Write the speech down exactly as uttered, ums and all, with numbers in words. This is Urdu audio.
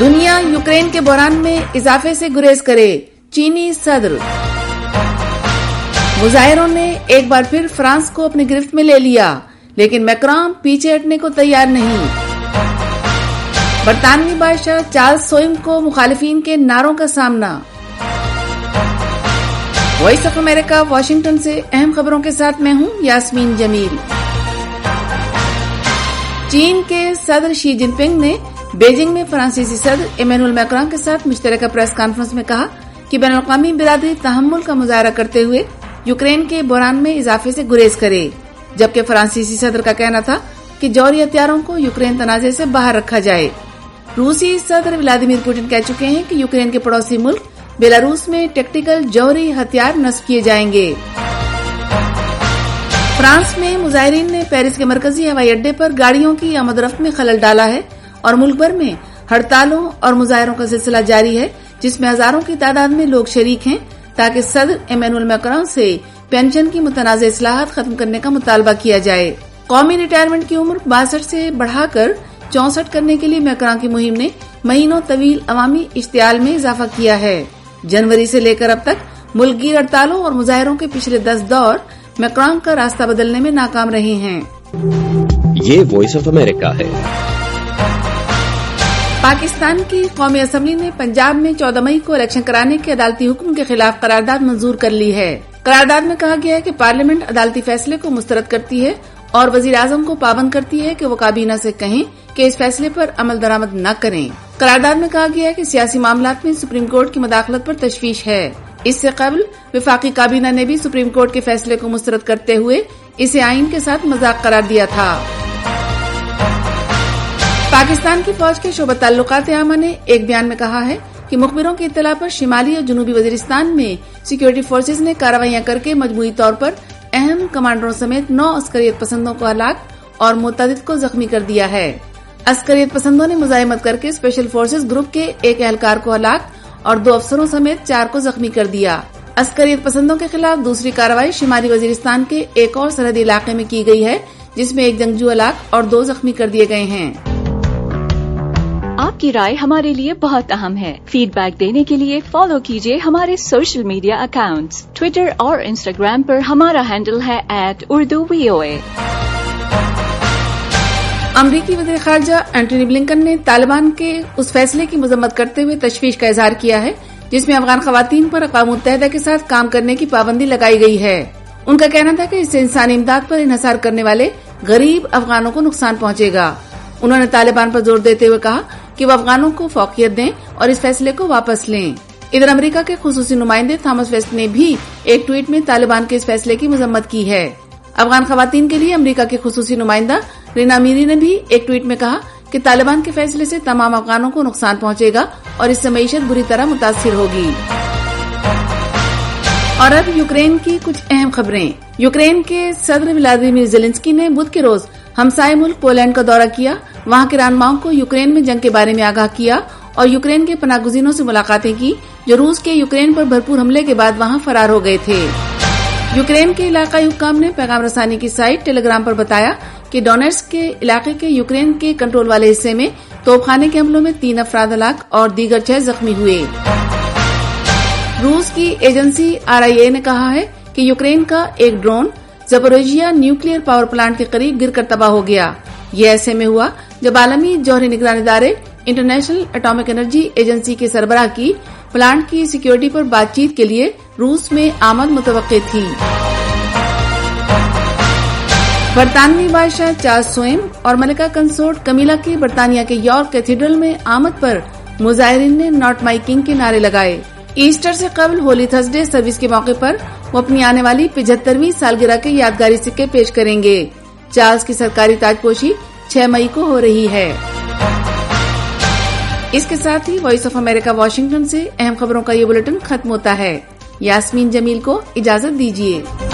دنیا یوکرین کے بحران میں اضافے سے گریز کرے، چینی صدر۔ مظاہروں نے ایک بار پھر فرانس کو اپنی گرفت میں لے لیا، لیکن میکران پیچھے ہٹنے کو تیار نہیں۔ برطانوی بادشاہ چارلس سوئم کو مخالفین کے نعروں کا سامنا۔ وائس آف امریکہ واشنگٹن سے اہم خبروں کے ساتھ میں ہوں یاسمین جمیل۔ چین کے صدر شی جن پنگ نے بیجنگ میں فرانسیسی صدر ایمینوئل میکران کے ساتھ مشترکہ پریس کانفرنس میں کہا کہ بین الاقوامی برادری تحمل کا مظاہرہ کرتے ہوئے یوکرین کے بحران میں اضافے سے گریز کرے، جبکہ فرانسیسی صدر کا کہنا تھا کہ جوہری ہتھیاروں کو یوکرین تنازع سے باہر رکھا جائے۔ روسی صدر ولادیمیر پوٹن کہہ چکے ہیں کہ یوکرین کے پڑوسی ملک بیلاروس میں ٹیکٹیکل جوہری ہتھیار نصب کیے جائیں گے۔ فرانس میں مظاہرین نے پیرس کے مرکزی ہوائی اڈے پر گاڑیوں کی آمد و رفت میں خلل ڈالا ہے اور ملک بھر میں ہڑتالوں اور مظاہروں کا سلسلہ جاری ہے، جس میں ہزاروں کی تعداد میں لوگ شریک ہیں تاکہ صدر ایمینوئل میکران سے پینشن کی متنازع اصلاحات ختم کرنے کا مطالبہ کیا جائے۔ قومی ریٹائرمنٹ کی عمر باسٹھ سے بڑھا کر چونسٹھ کرنے کے لیے میکران کی مہم نے مہینوں طویل عوامی اشتعال میں اضافہ کیا ہے۔ جنوری سے لے کر اب تک ملک گیر ہڑتالوں اور مظاہروں کے پچھلے دس دور میکران کا راستہ بدلنے میں ناکام رہے ہیں۔ یہ وائس آف امریکہ ہے۔ پاکستان کی قومی اسمبلی نے پنجاب میں چودہ مئی کو الیکشن کرانے کے عدالتی حکم کے خلاف قرارداد منظور کر لی ہے۔ قرارداد میں کہا گیا ہے کہ پارلیمنٹ عدالتی فیصلے کو مسترد کرتی ہے اور وزیر اعظم کو پابند کرتی ہے کہ وہ کابینہ سے کہیں کہ اس فیصلے پر عمل درآمد نہ کریں۔ قرارداد میں کہا گیا ہے کہ سیاسی معاملات میں سپریم کورٹ کی مداخلت پر تشویش ہے۔ اس سے قبل وفاقی کابینہ نے بھی سپریم کورٹ کے فیصلے کو مسترد کرتے ہوئے اسے آئین کے ساتھ مذاق قرار دیا تھا۔ پاکستان کی فوج کے شعبہ تعلقات عامہ نے ایک بیان میں کہا ہے کہ مخبروں کی اطلاع پر شمالی اور جنوبی وزیرستان میں سیکورٹی فورسز نے کارروائیاں کر کے مجموعی طور پر اہم کمانڈروں سمیت نو عسکریت پسندوں کو ہلاک اور متعدد کو زخمی کر دیا ہے۔ عسکریت پسندوں نے مزاحمت کر کے اسپیشل فورسز گروپ کے ایک اہلکار کو ہلاک اور دو افسروں سمیت چار کو زخمی کر دیا۔ عسکریت پسندوں کے خلاف دوسری کارروائی شمالی وزیرستان کے ایک اور سرحدی علاقے میں کی گئی ہے، جس میں ایک جنگجو ہلاک اور دو زخمی کر دیے گئے ہیں۔ آپ کی رائے ہمارے لیے بہت اہم ہے۔ فیڈ بیک دینے کے لیے فالو کیجیے ہمارے سوشل میڈیا اکاؤنٹس۔ ٹویٹر اور انسٹاگرام پر ہمارا ہینڈل ہے ایٹ اردو وی او اے۔ امریکی وزیر خارجہ اینٹونی بلنکن نے طالبان کے اس فیصلے کی مذمت کرتے ہوئے تشویش کا اظہار کیا ہے جس میں افغان خواتین پر اقوام متحدہ کے ساتھ کام کرنے کی پابندی لگائی گئی ہے۔ ان کا کہنا تھا کہ اس سے انسانی امداد پر انحصار کرنے والے غریب افغانوں کو نقصان پہنچے گا۔ انہوں نے طالبان پر زور دیتے ہوئے کہا کہ وہ افغانوں کو فوقیت دیں اور اس فیصلے کو واپس لیں۔ ادھر امریکہ کے خصوصی نمائندے تھامس ویسٹ نے بھی ایک ٹویٹ میں طالبان کے اس فیصلے کی مذمت کی ہے۔ افغان خواتین کے لیے امریکہ کے خصوصی نمائندہ رینا میری نے بھی ایک ٹویٹ میں کہا کہ طالبان کے فیصلے سے تمام افغانوں کو نقصان پہنچے گا اور اس سے معیشت بری طرح متاثر ہوگی۔ اور اب یوکرین کی کچھ اہم خبریں۔ یوکرین کے صدر ولادیمیر زیلنسکی نے بدھ کے روز ہمسائے ملک پولینڈ کا دورہ کیا، وہاں کے رہنماؤں کو یوکرین میں جنگ کے بارے میں آگاہ کیا اور یوکرین کے پناہ گزینوں سے ملاقاتیں کی جو روس کے یوکرین پر بھرپور حملے کے بعد وہاں فرار ہو گئے تھے۔ یوکرین کے علاقائی حکام نے پیغام رسانی کی سائٹ ٹیلی گرام پر بتایا کہ ڈونیٹسک کے علاقے کے یوکرین کے کنٹرول والے حصے میں توپ خانے کے حملوں میں تین افراد ہلاک اور دیگر چھ زخمی ہوئے۔ روس کی ایجنسی آر آئی اے نے کہا ہے کہ یوکرین کا ایک drone Zaporizhzhia nuclear power plant کے قریب گر کر تباہ ہو گیا۔ یہ ایسے میں ہوا جب عالمی جوہری نگران ادارے انٹرنیشنل اٹامک انرجی ایجنسی کے سربراہ کی پلانٹ کی سیکیورٹی پر بات چیت کے لیے روس میں آمد متوقع تھی۔ برطانوی بادشاہ چارلس سوئم اور ملکہ کنسورٹ کمیلا کی برطانیہ کے یارک کیتھیڈرل میں آمد پر مظاہرین نے ناٹ مائی کنگ کے نعرے لگائے۔ ایسٹر سے قبل ہولی تھرسڈے سروس کے موقع پر وہ اپنی آنے والی پچہترویں سالگرہ کے یادگاری سکے پیش کریں گے۔ چارلس کی سرکاری تاج پوشی چھ مئی کو ہو رہی ہے۔ اس کے ساتھ ہی وائس آف امریکہ واشنگٹن سے اہم خبروں کا یہ بلیٹن ختم ہوتا ہے۔ یاسمین جمیل کو اجازت دیجیے۔